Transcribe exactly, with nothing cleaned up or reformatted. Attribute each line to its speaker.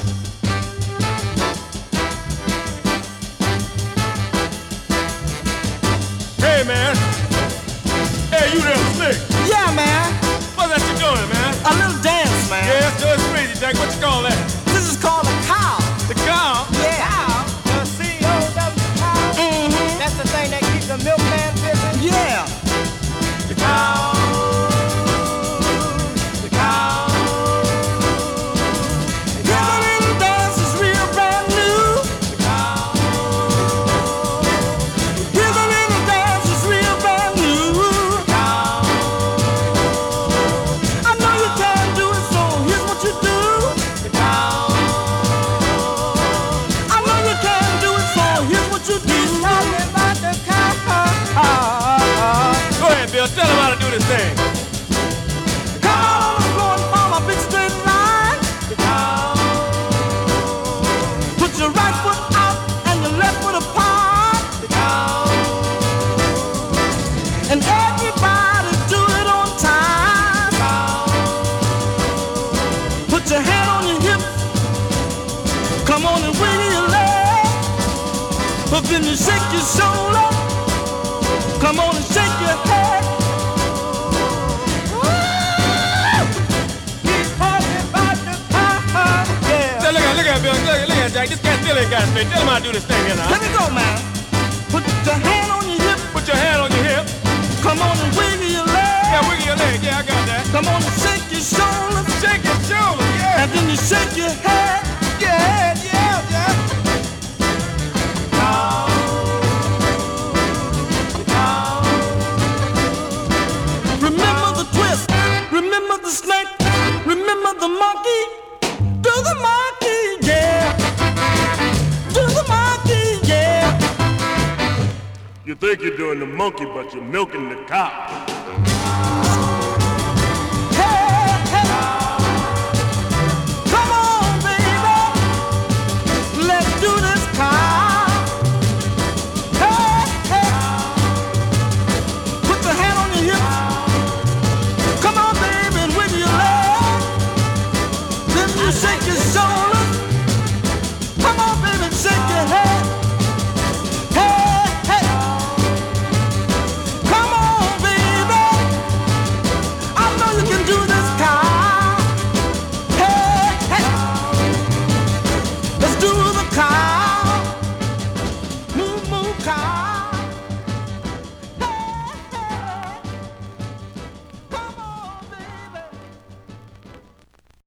Speaker 1: Hey, man. Hey, you there, Slick?
Speaker 2: Yeah, man.
Speaker 1: What's that you doing, man?
Speaker 2: A little dance, man.
Speaker 1: Yeah, so it's crazy, Jack. What you call that?
Speaker 2: This is called a cow.
Speaker 1: The cow?
Speaker 2: Yeah.
Speaker 3: Cow, the C O W cow.
Speaker 2: Mm-hmm.
Speaker 3: That's the thing that keeps the milkman busy.
Speaker 2: Yeah.
Speaker 1: The cow.
Speaker 3: The cow.
Speaker 2: This little dance is real brand new.
Speaker 3: The cow.
Speaker 2: Here's a little dance is real brand new.
Speaker 3: Cow.
Speaker 2: I know you can do it, so here's what you do.
Speaker 3: The cow.
Speaker 2: I know you can do it, so here's what you do.
Speaker 3: Talking about the cow.
Speaker 1: Go ahead, Bill. Tell him how to do this thing.
Speaker 2: Come on, I'm going from a big straight line.
Speaker 3: The cow.
Speaker 2: Put your right foot out and your left foot apart.
Speaker 3: The cow.
Speaker 2: And everybody do it on time.
Speaker 3: Cow.
Speaker 2: Put your hand on your hip. Come on and wiggle your leg. But then you shake your shoulder. Come on and shake your head.
Speaker 3: He's talking about the cow.
Speaker 1: Say,
Speaker 3: Yeah.
Speaker 1: look at, look at Bill. Look at, look at Jack. This cat still ain't got straight. Tell him how to do this thing here now.
Speaker 2: Let me go, man. Put your hand on your hip.
Speaker 1: Put your hand on your hip.
Speaker 2: Come on and wiggle your leg.
Speaker 1: Yeah, wiggle your leg. Yeah, I got that.
Speaker 2: Come on and shake your shoulder.
Speaker 1: Shake your shoulders. Yeah.
Speaker 2: And then you shake your head.
Speaker 1: Yeah, yeah, yeah.
Speaker 3: Cow. The cow.
Speaker 2: Remember the twist. Remember the snake. Remember the monkey. Do the monkey, yeah. Do the monkey, yeah.
Speaker 1: You think you're doing the monkey, but you're milking the cow.
Speaker 2: Hey, hey. Come on, baby. Let's do this cow. Hey, hey. Put your hand on your hip. Come on, baby, and wiggle your leg. Then you shake your shoulder. Come on, baby, shake your head.